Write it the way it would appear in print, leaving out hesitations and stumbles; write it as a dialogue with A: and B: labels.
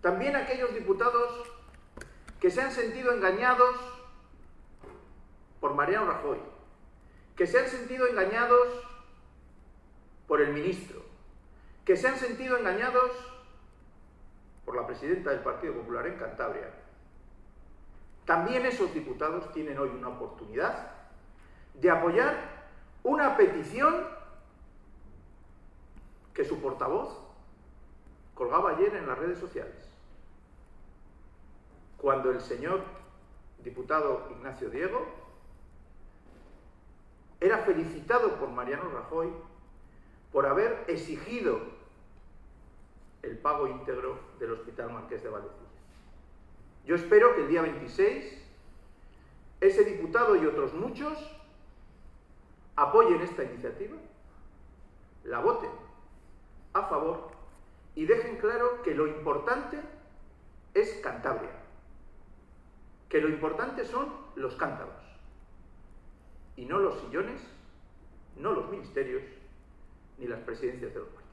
A: También aquellos diputados que se han sentido engañados por Mariano Rajoy, que se han sentido engañados por el ministro, que se han sentido engañados por la presidenta del Partido Popular en Cantabria. También esos diputados tienen hoy una oportunidad de apoyar una petición que su portavoz colgaba ayer en las redes sociales. Cuando el señor diputado Ignacio Diego era felicitado por Mariano Rajoy por haber exigido el pago íntegro del Hospital Marqués de Valdecilla. Yo espero que el día 26 ese diputado y otros muchos apoyen esta iniciativa, la voten a favor y dejen claro que lo importante es Cantabria, que lo importante son los cántabros y no los sillones, no los ministerios ni las presidencias de los partidos.